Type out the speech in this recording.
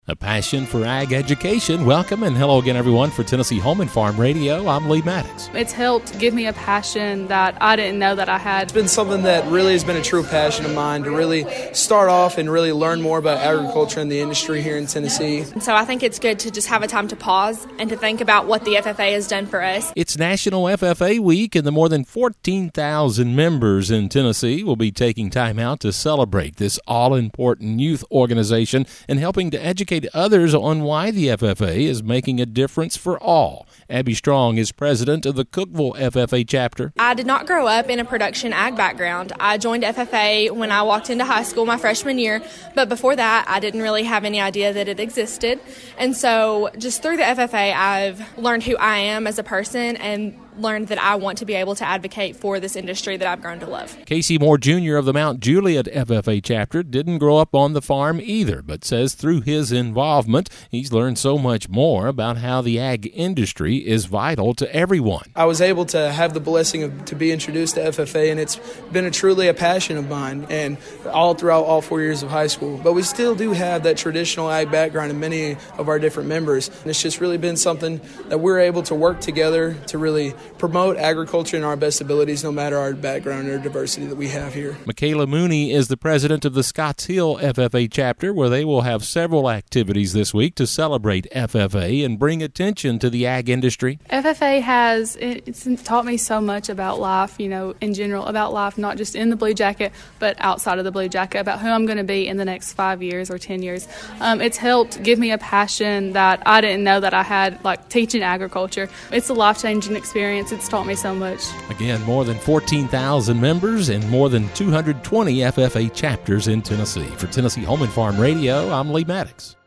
A passion for ag education. Welcome and hello again, everyone, for Tennessee Home and Farm Radio. I'm Lee Maddox. It's helped give me a passion that I didn't know that I had. It's been something that really has been a true passion of mine to really start off and really learn more about agriculture and the industry here in Tennessee. So I think it's good to just have a time to pause and to think about what the FFA has done for us. It's National FFA Week, and the more than 14,000 members in Tennessee will be taking time out to celebrate this all-important youth organization and helping to educate others on why the FFA is making a difference for all. Abby Strong is president of the Cookeville FFA chapter. I did not grow up in a production ag background. I joined FFA when I walked into high school my freshman year, but before that I didn't really have any idea that it existed. And so just through the FFA I've learned who I am as a person and learned that I want to be able to advocate for this industry that I've grown to love. Casey Moore Jr. of the Mount Juliet FFA chapter didn't grow up on the farm either, but says through his involvement, he's learned so much more about how the ag industry is vital to everyone. I was able to have the blessing to be introduced to FFA, and it's been truly a passion of mine, and all throughout all 4 years of high school. But we still do have that traditional ag background in many of our different members, and it's just really been something that we're able to work together to really promote agriculture in our best abilities, no matter our background or diversity that we have here. Michaela Mooney is the president of the Scotts Hill FFA chapter, where they will have several activities this week to celebrate FFA and bring attention to the ag industry. FFA it's taught me so much about life, in general, about life, not just in the Blue Jacket, but outside of the Blue Jacket, about who I'm going to be in the next 5 years or 10 years. It's helped give me a passion that I didn't know that I had, like teaching agriculture. It's a life-changing experience. It's taught me so much. Again, more than 14,000 members and more than 220 FFA chapters in Tennessee. For Tennessee Home and Farm Radio, I'm Lee Maddox.